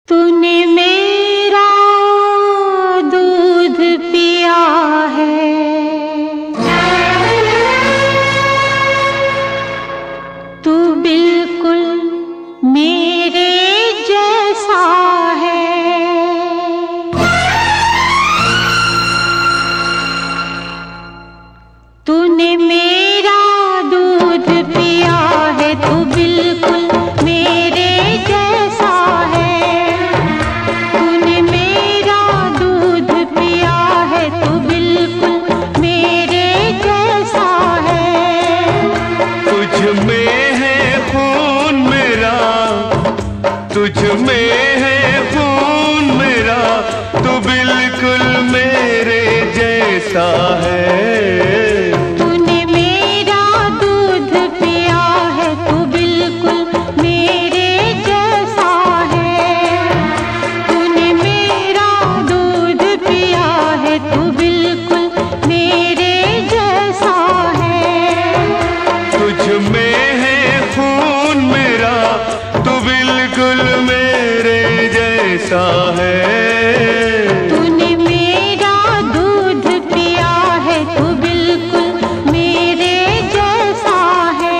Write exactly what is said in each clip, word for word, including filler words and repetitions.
तूने मेरा दूध पिया है, तू बिल्कुल मेरे जैसा है। तूने मेरा दूध पिया है, तू बिल्कुल मेरे जैसा है। तूने मेरा दूध पिया है, तू बिल्कुल मेरे जैसा है। तुझ में है खून मेरा, तुझ में है खून मेरा, तू बिल्कुल मेरे जैसा है। तूने मेरा दूध पिया है, तू बिल्कुल मेरे जैसा है। तूने मेरा दूध पिया है, तू बिल्कुल मेरे जैसा है। तुझ में है खून मेरा, तू बिल्कुल मेरे जैसा है। तूने मेरा दूध पिया है, तू बिल्कुल मेरे जैसा है।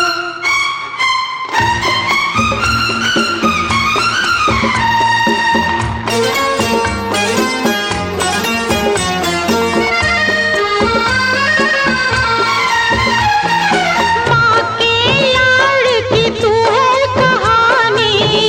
माँ के लाड़ की तू है कहानी,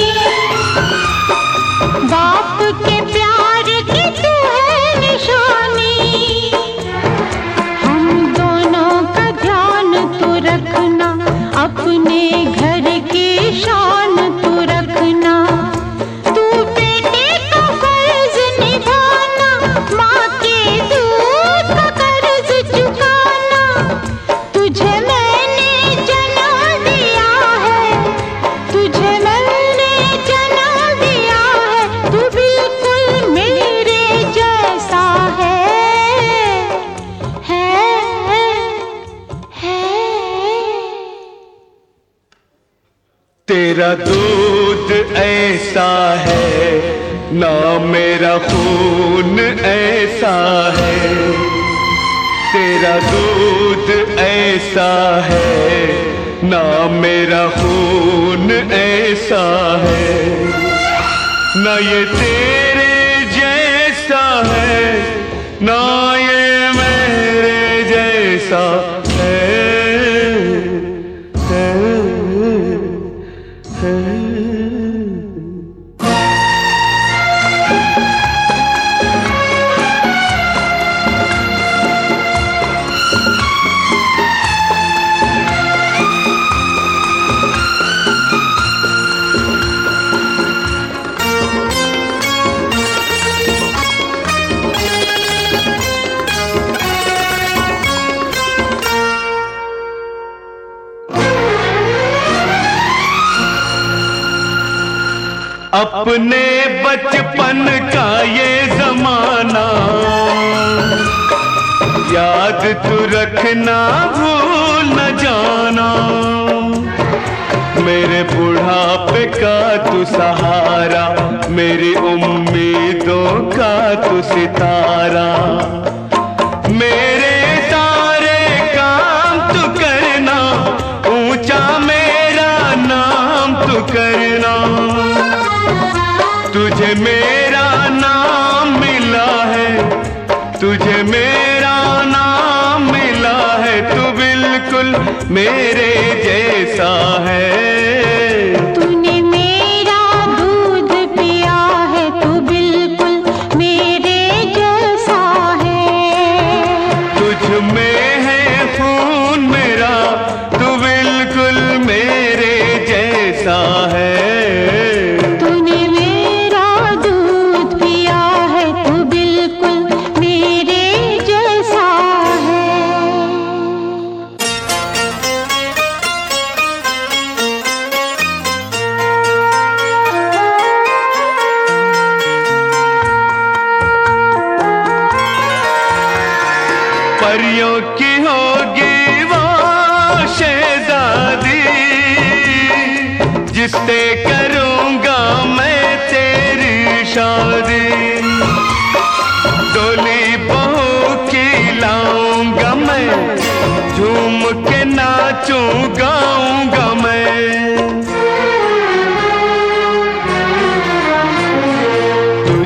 बाप के प्यार की तू है निशानी। हम दोनों का ध्यान तू रखना, अपने घर की शान तू रखना। तू बेटे का फर्ज निभाना, माँ के दूध का कर्ज चुकाना। तुझे मैंने जन्म दिया है, तुझे मैंने जन्म दिया है, तू बिल्कुल मेरे जैसा है, है, है। तेरा दूध ऐसा है, ना मेरा खून ऐसा है। तेरा दूध ऐसा है, ना मेरा खून ऐसा है। ना ये तेरे जैसा है, ना ये मेरे जैसा है, है, है। अपने बचपन का ये जमाना याद तू रखना, भूल न जाना। मेरे बुढ़ापे का तू सहारा, मेरी उम्मीदों का तू सितारा। मेरे सारे काम तू करना, ऊंचा मेरा नाम तू करना। तुझे मेरा नाम मिला है, तुझे मेरा नाम मिला है, तू बिल्कुल मेरे जैसा है। तूने मेरा दूध पिया है, तू बिल्कुल मेरे जैसा है। तुझ में है खून मेरा, तू बिल्कुल मेरे जैसा है। तूने मेरा दूध पिया है, तू बिल्कुल मेरे जैसा है। परियों की होगी वो शहजादी, जिससे करूंगा मैं तेरा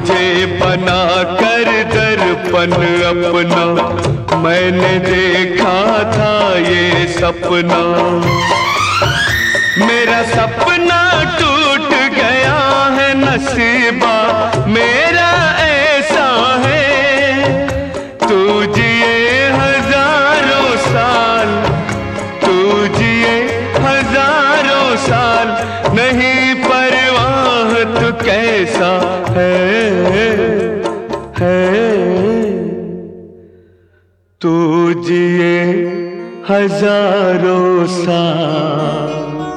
तुझे बना कर दर्पण अपना मैंने देखा था ये सपना। मेरा सपना टूट गया है, नसीबा मेरा ऐसा है। तू जिए हजारों साल, तू जिए हजारों साल, नहीं परवाह तू कैसा है, है। तू जिए हजारों साल,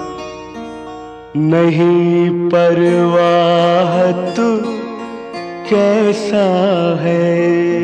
नहीं परवाह तू कैसा है।